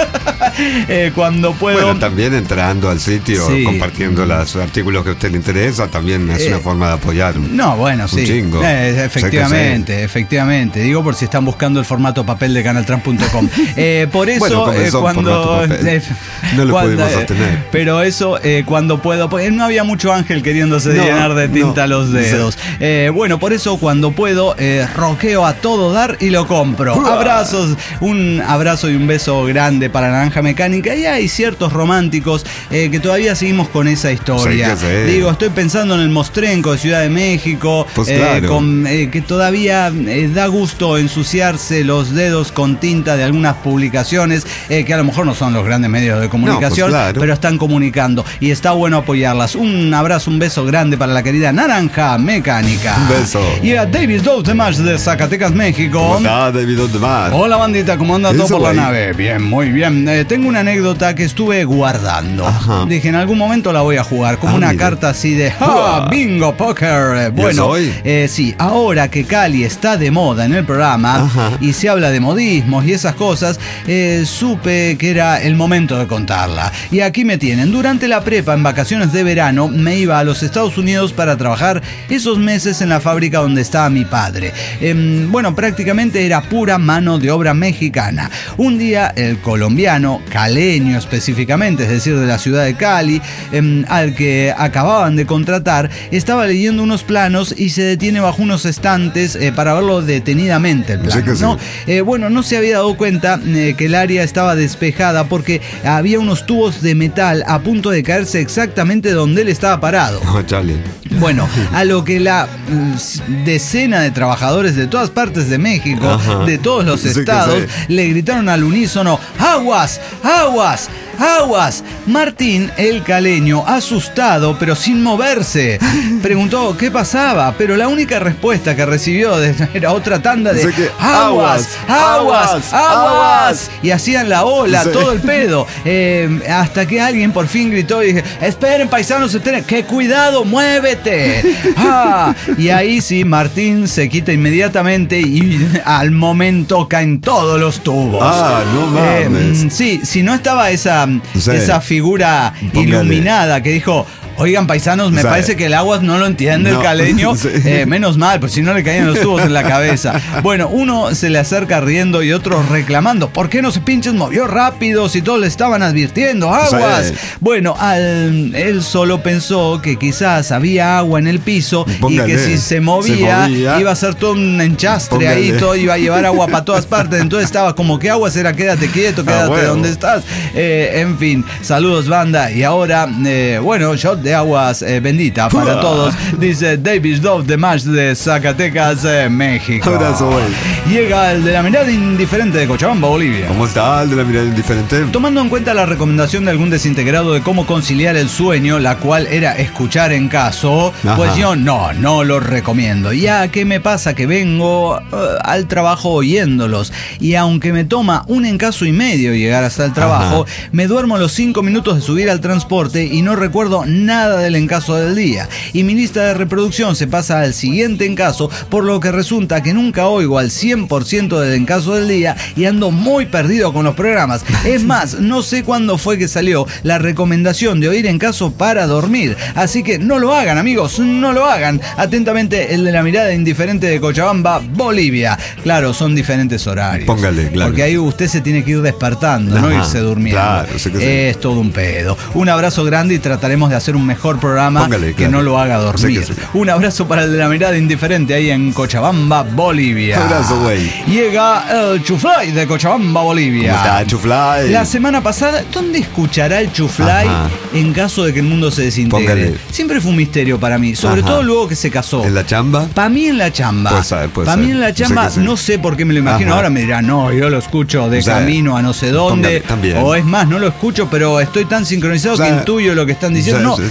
eh, cuando puedo. Bueno, también entrando al sitio, Sí. compartiendo los artículos que a usted le interesa, también es Eh, una forma de apoyar. No, bueno, un sí. chingo. Eh, efectivamente, Sé que efectivamente. Digo por si están buscando el formato papel de canal trans punto com. Eh, por eso, Bueno, comenzó eh, cuando. formato papel. eh, No lo cuando, pudimos eh, sostener. Pero eso, eh, cuando puedo. Porque no había mucho ángel queriéndose No, llenar de tinta no, los dedos. Eh, bueno, por eso, cuando puedo, eh, roqueo a todo dar y lo compro. ¡Uah! Abrazos, un abrazo y un beso grande para Naranja Mecánica. Y hay ciertos románticos eh, que todavía seguimos con esa historia. Sí, que sí. Digo, estoy pensando en el Mostrenco de Ciudad de México, Pues eh, claro. con, eh, que todavía eh, da gusto ensuciarse los dedos con tinta de algunas publicaciones eh, que a lo mejor no son los grandes medios de comunicación, No, pues claro. pero están comunicando y está bueno apoyarlas. Un abrazo, un beso grande para la querida Naranja Mecánica. Un beso. Y a David Dos de March de Zacatecas, México. ¿Cómo está, David Odemar? Hola bandita, ¿cómo anda todo Eso, por la güey. nave? Bien, muy bien. Eh, tengo una anécdota que estuve guardando. Ajá. Dije, en algún momento la voy a jugar, como Ah, una mire. carta así de ¡ah! Uah. Bingo, póker. Eh, Bueno, hoy? eh, sí, ahora que Cali está de moda en el programa Ajá. y se habla de modismos y esas cosas, eh, supe que era el momento de contarla. Y aquí me tienen. Durante la prepa, en vacaciones de verano, me iba a los Estados Unidos para trabajar esos meses en la fábrica donde estaba mi padre. Em, bueno, prácticamente era pura mano de obra mexicana. Un día, el colombiano, caleño específicamente, es decir, de la ciudad de Cali, em, al que acababan de contratar, estaba leyendo unos planos y se detiene bajo unos estantes eh, para verlo detenidamente el Sí plano, que sí. ¿no? Eh, bueno, no se había dado cuenta eh, que el área estaba despejada porque había unos tubos de metal a punto de caerse exactamente donde él estaba parado. No, Charlie. Bueno, a lo que la mm, decena de trabajadores de todas partes de México, Ajá. de todos los Sí que estados, sí. le gritaron al unísono: ¡aguas! ¡aguas! ¡aguas! Martín, el caleño, asustado pero sin moverse, preguntó qué pasaba, pero la única respuesta que recibió de- era otra tanda de Dice que, ¡aguas! ¡aguas! aguas, ¡aguas! Y hacían la ola, Sí. todo el pedo. Eh, hasta que alguien por fin gritó y dije: esperen, paisanos, esperen, que cuidado, muévete. Ah, y ahí sí, Martín se quita inmediatamente y al momento caen todos los tubos. Ah, no mames. Eh, sí, si no estaba esa, Sí. esa figura Póngale. iluminada que dijo: oigan, paisanos, me O sea, parece que el aguas no lo entiende no. el caleño. Sí. Eh, menos mal, pues si no le caían los tubos en la cabeza. Bueno, uno se le acerca riendo y otros reclamando: ¿por qué no se pinches movió rápido si todos le estaban advirtiendo? ¡Aguas! Sí. Bueno, al, él solo pensó que quizás había agua en el piso Póngale. y que si se movía, Se movía. iba a ser todo un enchastre Póngale. ahí, todo iba a llevar agua para todas partes. Entonces estaba como que aguas era quédate quieto, quédate huevo. donde estás. Eh, en fin, saludos banda. Y ahora, eh, bueno, shot de aguas eh, bendita para Uah. todos, dice David Dove de March de Zacatecas, eh, México. Abrazo, güey. Llega el de la mirada indiferente de Cochabamba, Bolivia. ¿Cómo está el de la mirada indiferente? Tomando en cuenta la recomendación de algún desintegrado de cómo conciliar el sueño, la cual era escuchar en caso, Ajá. pues yo no, no lo recomiendo. Ya que me pasa que vengo uh, al trabajo oyéndolos y aunque me toma un encaso y medio llegar hasta el trabajo, Ajá. me duermo los cinco minutos de subir al transporte y no recuerdo nada del encaso del día. Y mi lista de reproducción se pasa al siguiente encaso, por lo que resulta que nunca oigo al cien por ciento del encaso del día y ando muy perdido con los programas. Es más, no sé cuándo fue que salió la recomendación de oír encaso para dormir. Así que no lo hagan, amigos, no lo hagan. Atentamente, el de la mirada indiferente de Cochabamba, Bolivia. Claro, son diferentes horarios. Póngale, claro. Porque ahí usted se tiene que ir despertando, no Ajá, irse durmiendo. claro, sé que sí. Es todo un pedo. Un abrazo grande y trataremos de hacer un mejor programa Póngale, que claro. no lo haga dormir. Sé que sí. Un abrazo para el de la mirada indiferente ahí en Cochabamba, Bolivia. Abrazo, güey. Llega el Chuflay de Cochabamba, Bolivia. ¿Cómo está, Chuflay? La semana pasada, ¿dónde escuchará el Chuflay Ajá. en caso de que el mundo se desintegre? Póngale. Siempre fue un misterio para mí, sobre Ajá. todo luego que se casó. ¿En la chamba? Para mí en la chamba. Puede ser, puede Para mí ser. en la Sé chamba, que sí. no sé por qué me lo imagino. Ajá. Ahora me dirán, no, yo lo escucho de Sí. camino a no sé dónde. Póngale, también. O es más, no lo escucho, pero estoy tan sincronizado Sí. que intuyo lo que están diciendo. Sí, no, sí,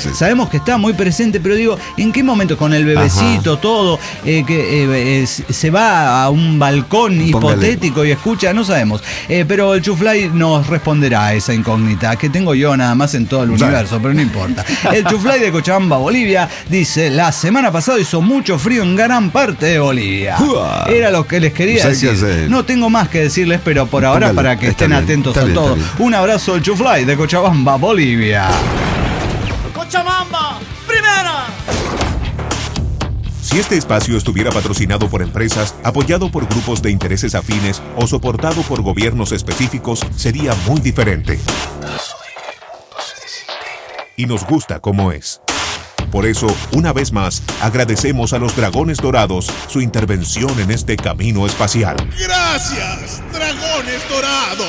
sí. Sabemos que está muy presente, pero digo, ¿en qué momento? Con el bebecito, Ajá. todo, eh, que eh, eh, se va a un balcón Póngale. hipotético y escucha, no sabemos. Eh, pero el Chuflay nos responderá a esa incógnita que tengo yo nada más en todo el universo, pero no importa. El Chuflay de Cochabamba, Bolivia, dice, la semana pasada hizo mucho frío en gran parte de Bolivia. Uah. Era lo que les quería decir. No tengo más que decirles, pero por ahora Póngale. para que estén bien, atentos a bien, todo. Un abrazo al Chuflay de Cochabamba, Bolivia. Cochabamba, primera. Si este espacio estuviera patrocinado por empresas, apoyado por grupos de intereses afines o soportado por gobiernos específicos, sería muy diferente. Y nos gusta como es. Por eso, una vez más, agradecemos a los Dragones Dorados su intervención en este camino espacial. ¡Gracias, Dragones Dorados!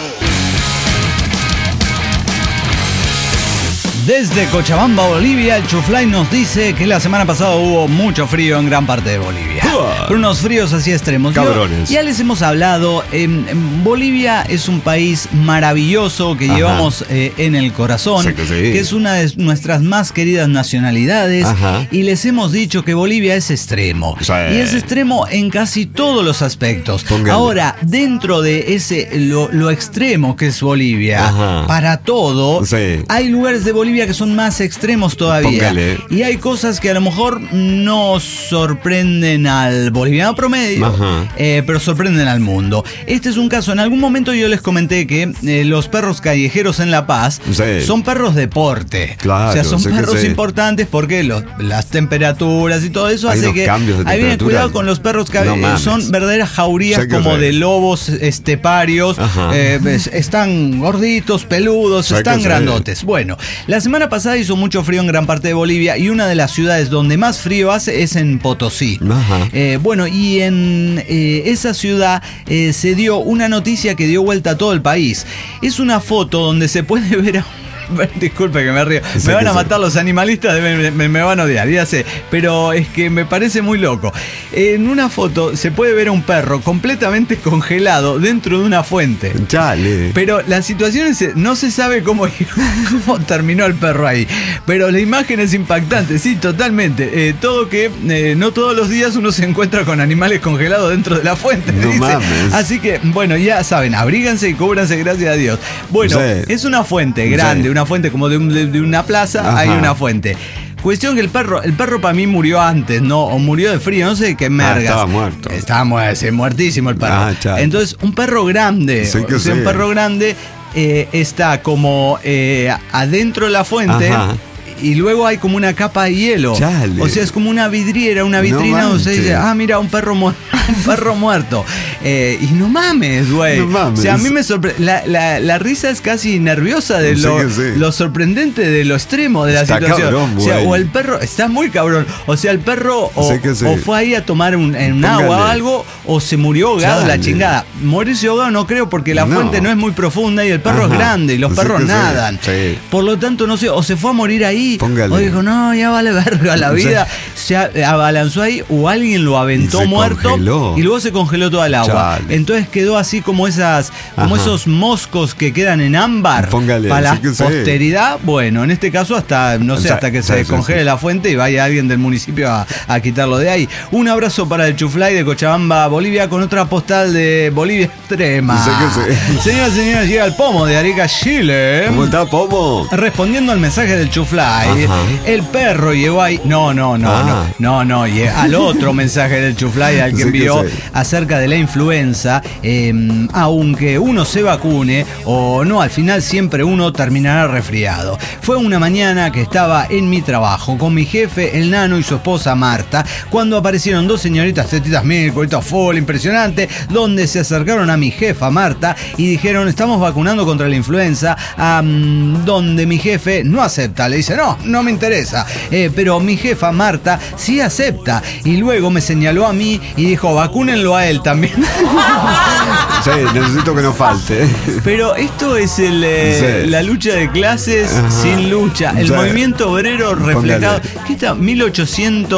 Desde Cochabamba, Bolivia, el Chuflay nos dice que la semana pasada hubo mucho frío en gran parte de Bolivia. Uh, Pero unos fríos así extremos. Cabrones. Yo, ya les hemos hablado, eh, Bolivia es un país maravilloso que Ajá. llevamos eh, en el corazón, sí que, sí. que es una de nuestras más queridas nacionalidades. Ajá. Y les hemos dicho que Bolivia es extremo. Sí. Y es extremo en casi todos los aspectos. Póngale. Ahora, dentro de ese lo, lo extremo que es Bolivia, Ajá. para todo, sí. hay lugares de Bolivia que son más extremos todavía. Póngale. Y hay cosas que a lo mejor no sorprenden al boliviano promedio, eh, pero sorprenden al mundo. Este es un caso. En algún momento yo les comenté que eh, los perros callejeros en La Paz sí. son perros de porte. Claro, o sea, son perros sí. importantes porque los, las temperaturas y todo eso hay hace que... Ahí viene cuidado con los perros que no son verdaderas jaurías como de lobos esteparios. Eh, están gorditos, peludos, sé están grandotes. Sí. Bueno, la semana pasada hizo mucho frío en gran parte de Bolivia y una de las ciudades donde más frío hace es en Potosí. Eh, bueno, y en eh, esa ciudad eh, se dio una noticia que dio vuelta a todo el país. Es una foto donde se puede ver a... Disculpe que me río. Sí, me van a matar sí. los animalistas, me, me, me van a odiar, ya sé. Pero es que me parece muy loco. En una foto se puede ver a un perro completamente congelado dentro de una fuente. Chale. Pero la situación es, no se sabe cómo, cómo terminó el perro ahí. Pero la imagen es impactante, sí, totalmente. Eh, todo que eh, no todos los días uno se encuentra con animales congelados dentro de la fuente. No dice. Mames. Así que, bueno, ya saben, abríganse y cúbranse, gracias a Dios. Bueno, sí. es una fuente grande, sí. una fuente como de, un, de, de una plaza, Ajá. hay una fuente. Cuestión que el perro, el perro para mí murió antes, ¿no? O murió de frío, no sé qué mergas. Ah, estaba muerto. Estaba muerto, muertísimo el perro. Ah, entonces, un perro grande, sí que o sea, sí. un perro grande eh, está como eh, adentro de la fuente. Ajá. Y luego hay como una capa de hielo. Chale. O sea, es como una vidriera, una vitrina no donde se dice, ah, mira, un perro, mu- un perro muerto. Eh, y no mames, güey. No mames. O sea, a mí me sorprende. La, la, la risa es casi nerviosa de lo, sí. lo sorprendente de lo extremo de la está situación. Cabrón, o sea, o el perro, está muy cabrón. O sea, el perro o, sí. o fue ahí a tomar un, en un agua o algo, o se murió ahogado, Chale. la chingada. Morirse ahogado no creo porque la no. fuente no es muy profunda y el perro Ajá. es grande y los sí perros nadan. Sí. Por lo tanto, no sé, o se fue a morir ahí. Póngale. O dijo, no, ya vale verga la vida. Se abalanzó ahí o alguien lo aventó muerto congeló. Y luego se congeló toda el agua. Chale. Entonces quedó así como esas, como Ajá. esos moscos que quedan en ámbar Póngale, para la posteridad. Sé. Bueno, en este caso hasta, no sé, o sea, hasta que se descongele sí. la fuente y vaya alguien del municipio a, a quitarlo de ahí. Un abrazo para el Chuflay de Cochabamba, Bolivia, con otra postal de Bolivia extrema. Señoras y señores, llega el Pomo de Arica, Chile. ¿Cómo está, Pomo? Respondiendo al mensaje del Chuflay. Ajá. El perro llegó ahí. No, no, no, ah. no, no, no. Al otro mensaje del Chuflay al que sí envió que acerca de la influenza. Eh, aunque uno se vacune o no, al final siempre uno terminará resfriado. Fue una mañana que estaba en mi trabajo con mi jefe, el nano y su esposa Marta, cuando aparecieron dos señoritas tetitas mil, cueritas full, impresionante, donde se acercaron a mi jefa Marta y dijeron, estamos vacunando contra la influenza, um, donde mi jefe no acepta. Le dice, no, no me interesa, eh, pero mi jefa Marta sí acepta y luego me señaló a mí y dijo, vacúnenlo a él también. Sí, necesito que no falte. Pero esto es el, eh, sí. la lucha de clases Ajá. sin lucha, el sí. movimiento obrero reflejado. Póngale. ¿Qué está? mil ochocientos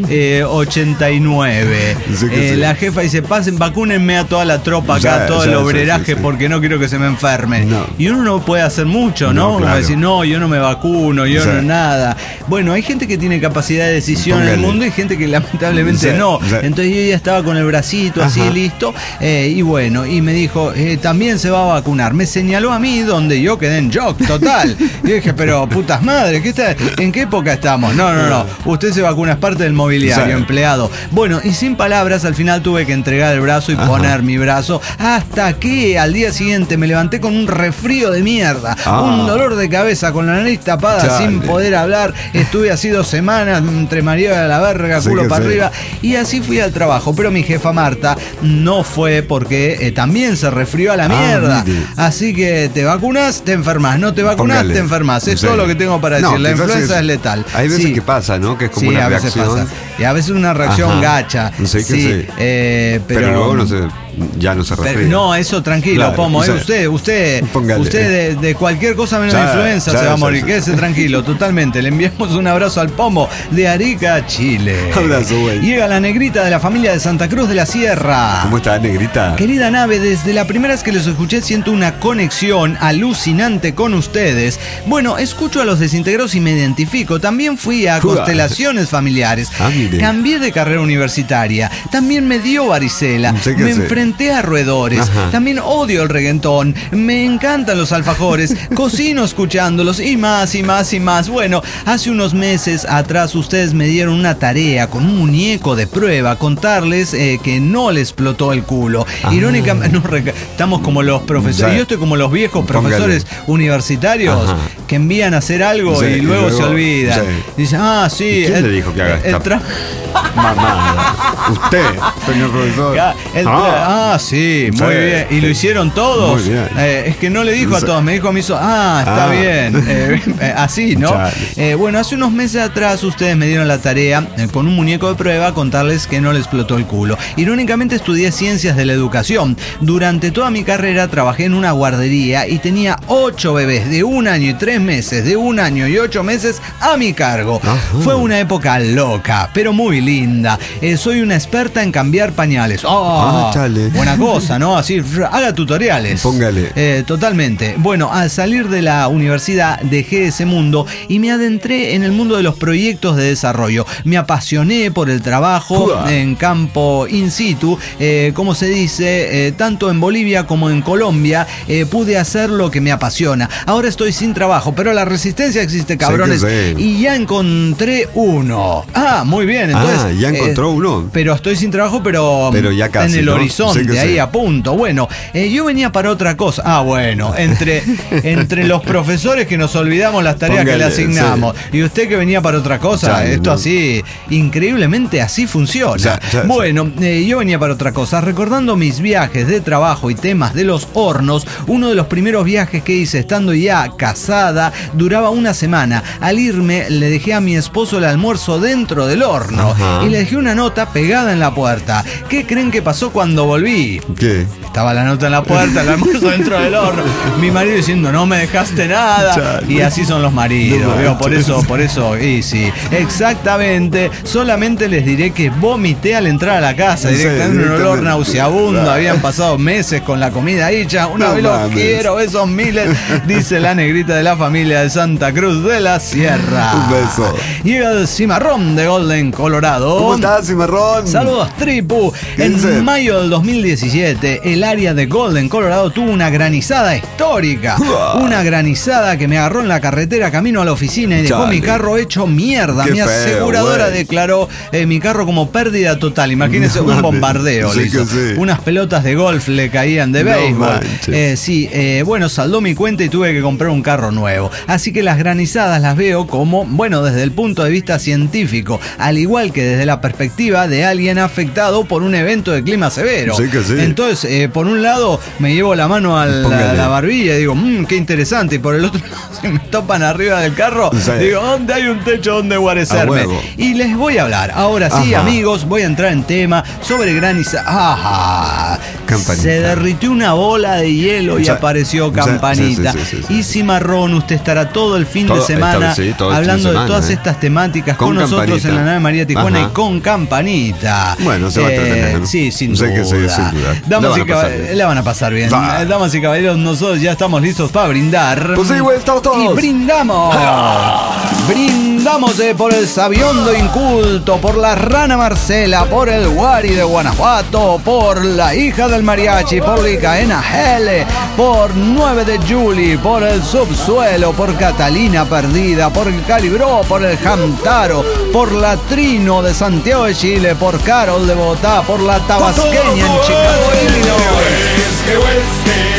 ochenta y nueve. Sí eh, sí. La jefa dice, pasen, vacúnenme a toda la tropa acá, sí, todo sí, el obreraje sí, sí, porque no quiero que se me enfermen. No. Y uno no puede hacer mucho, ¿no? No, claro. Uno va a decir, no, yo no me vacuno, yo sí. nada. Bueno, hay gente que tiene capacidad de decisión Póngale. en el mundo y gente que lamentablemente Sí, no. sí. Entonces yo ya estaba con el bracito así Ajá. listo, eh, y bueno, y me dijo, eh, también se va a vacunar. Me señaló a mí donde yo quedé en shock total. Y dije, pero putas madres, ¿qué está, ¿en qué época estamos? No, no, no, usted se vacuna, es parte del mobiliario, Sí. empleado. Bueno, y sin palabras, al final tuve que entregar el brazo y Ajá. poner mi brazo, hasta que al día siguiente me levanté con un resfrío de mierda, Ah. un dolor de cabeza, con la nariz tapada, Chale. sin poder hablar. Estuve así dos semanas entre María de la verga, Sí culo que para sí. arriba, y así fui al trabajo. Pero mi jefa Marta no fue porque eh, también se resfrió a la Ah, mierda. mire. Así que te vacunas, te enfermas, no te vacunas, Póngale. te enfermas. Es Sí. todo lo que tengo para No, decir. La quizás influenza es- es letal. Hay veces Sí. que pasa, ¿no? Que es como Sí, una a veces reacción. pasa. Y a veces una reacción Ajá. gacha. Sí, que sí. eh, pero, Pero, luego no se, ya no se pero resfría. no, eso tranquilo, Claro, Pomo. o sea, eh, usted, usted, póngale. usted de, de cualquier cosa menos Ya, de influenza ya, se va a ya, morir. ya. Quédese tranquilo, totalmente. Le enviamos un abrazo al Pomo de Arica, Chile. Abrazo, güey. Llega la negrita de la familia de Santa Cruz de la Sierra. ¿Cómo está, negrita? Querida nave, desde la primera vez que los escuché siento una conexión alucinante con ustedes. Bueno, escucho a los desintegrados y me identifico. También fui a Uah. constelaciones familiares. Ah, mire. Cambié de carrera universitaria. También me dio varicela. Sí que Me sí. enfrenté a roedores. Ajá. También odio el reggaetón. Me encantan los alfajores. Cocino escuchándolos y más y más y más. Bueno, hace unos meses atrás ustedes me dieron una tarea con un muñeco de prueba. Contarles eh, que no le explotó el culo. Ah. Irónicamente, no, reca- estamos como los profesores. Sí. Yo estoy como los viejos Póngale. profesores universitarios Ajá. que envían a hacer algo Sí, y y luego, luego- se olvidan. sí. Dicen, ah, sí. ¿Y quién el- le dijo que haga el esta- tra- Mamá. Usted, señor profesor. Ya, el tra- Ah. ah, sí, muy Sí. bien. ¿Y lo hicieron todos? Muy bien. Eh, es que no le dijo a Sí. todos, me dijo a mí solo. Ah, está Ah. bien. Eh, eh, así, ¿no? Chale. Eh, bueno, hace unos meses atrás ustedes me dieron la tarea eh, con un muñeco de prueba contarles que no le explotó el culo. Irónicamente estudié ciencias de la educación. Durante toda mi carrera trabajé en una guardería y tenía ocho bebés de un año y tres meses, de un año y ocho meses a mi cargo. Ajá. Fue una época loca, pero muy linda. Eh, soy una experta en cambiar pañales. Ah, chale. Buena cosa, ¿no? Así, r- haga tutoriales. Póngale. Eh, totalmente. Bueno, al salir de la universidad dejé ese mundo y me adentré en el mundo de los proyectos de desarrollo. Me apasioné por el trabajo Uah. en campo in situ, eh, como se dice, eh, tanto en Bolivia como en Colombia, eh, pude hacer lo que me apasiona. Ahora estoy sin trabajo, pero la resistencia existe, cabrones. que sí. Y ya encontré uno. Ah, muy bien. Entonces, Ah, ya encontró eh, uno. Pero estoy sin trabajo, pero, Pero ya casi, en el ¿no? horizonte, Sí que ahí sí. a punto. Bueno, eh, yo venía para otra cosa. Ah, bueno, entre, entre los profesores que nos olvidamos las tareas que le Póngale, asignamos y usted que venía para otra cosa, Chale, esto no. así, increíblemente así funciona. Ya, ya, bueno, eh, yo venía para otra cosa. Recordando mis viajes de trabajo y temas de los hornos, uno de los primeros viajes que hice estando ya casada duraba una semana. Al irme le dejé a mi esposo el almuerzo dentro del horno Ajá. y le dejé una nota pegada en la puerta. ¿Qué creen que pasó cuando volví? ¿Qué? Estaba la nota en la puerta, el almuerzo dentro del horno. Mi marido diciendo, no me dejaste nada. Chale. Y así son los maridos. No ¿veo? Por manches. eso, por eso, y sí. Exactamente. Solamente les diré que vomité al entrar a la casa. Sí, Directamente un olor directamente. nauseabundo. Claro. Habían pasado meses con la comida hecha. Una No vez los mames. quiero, esos miles. Dice la negrita de la familia de Santa Cruz de la Sierra. Un beso. Llega el cimarrón de Golden, Colorado. ¿Cómo estás, Cimarrón? Saludos, Tripu. ¿Qué En dice? mayo del dos mil diecisiete, el área de Golden, Colorado, tuvo una granizada histórica. Uah. Una granizada que me agarró en la carretera camino a la oficina y dejó Chale. mi carro hecho mierda. Qué Mi feo, aseguradora güey. declaró eh, mi carro como pérdida total. Imagínense No un mames. bombardeo. Sí le hizo. que sí. Unas pelotas de golf le caían de No béisbol. manches. Eh, sí, eh, bueno, saldó mi cuenta y tuve que comprar un carro nuevo. Así que las granizadas las veo como, bueno, desde el punto de vista científico, al igual que desde la perspectiva de alguien afectado por un evento de clima severo. Sí que sí. Entonces, eh, por un lado, me llevo la mano a la, Póngale. la barbilla y digo, mmm, qué interesante. Y por el otro lado, si me topan arriba del carro, Sí. digo, ¿dónde hay un techo donde guarecerme? A huevo. Y les voy a hablar. Ahora sí, Ajá. amigos, voy a entrar en tema sobre graniza. ¡Ajá! Campanita. Se derritió una bola de hielo y Sí. apareció Sí, Campanita. sí, sí, sí, sí. Y Cimarrón, usted estará todo el fin Todo- de semana esta- sí, todo el fin de hablando de, semana, todas ¿eh? estas temáticas con, Con nosotros Campanita. en la nave María Tijuana. pone Ajá. con campanita. Bueno, se va a entretener. Sí, sin Sé duda. que sí, sin duda. Damas La y van a pasar cab- bien. la van a pasar bien. Va. Eh, Damas y caballeros, nosotros ya estamos listos para brindar. Pues sí, güey, estamos todos. Y brindamos. Brindamos eh, por el sabiondo inculto, por la rana Marcela, por el Guari de Guanajuato, por la hija del mariachi, por Licaena Hele, por nueve de Juli, por el subsuelo, por Catalina Perdida, por el Calibró, por el Jamtaro, por la Trino de Santiago de Chile, por Carol de Bogotá, por la Tabasqueña en Chicago, Illinois.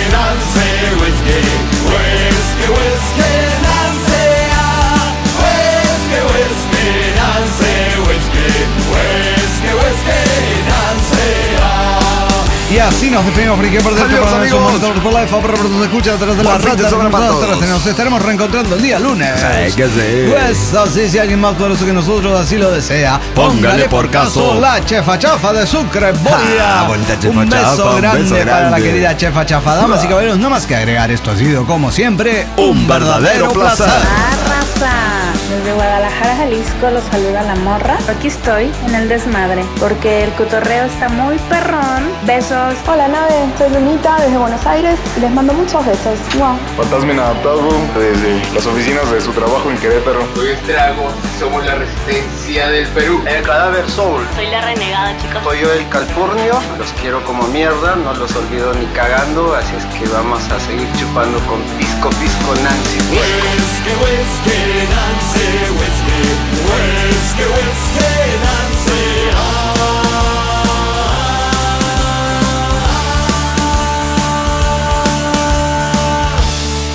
Y así nos despedimos, Frique, por Adiós, este programa en su amigos. monitor por live, pero nos escucha a través de la Buen fin de radio. semana para todos. Nos estaremos reencontrando el día lunes. Sí, que sí. Pues así, si alguien más poderoso que nosotros así lo desea, póngale por caso la chefa chafa de Sucre, Bolivia. Ah, bonita chefa Un beso chafa, un grande beso para la grande. querida chefa chafa. Damas y caballeros, no más que agregar, esto ha sido como siempre Un verdadero placer. Ah, raza. Desde Guadalajara, Jalisco, los saluda la morra. Aquí estoy en el desmadre porque el cotorreo está muy perrón. Besos. Hola Nave, soy Lunita desde Buenos Aires y les mando muchos besos. Wow. Fantasma Inadaptado desde las oficinas de su trabajo en Querétaro. Soy Estrago, somos la resistencia del Perú. El Cadáver Soul. Soy la renegada, chicos. Soy yo el Calpurnio, los quiero como mierda, no los olvido ni cagando, así es que vamos a seguir chupando con Pisco Pisco Nancy. Whisky, whisky, Nancy, whisky, whisky, whisky, Nancy.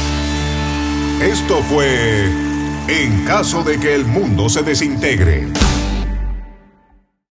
Esto fue En caso de que el mundo se desintegre.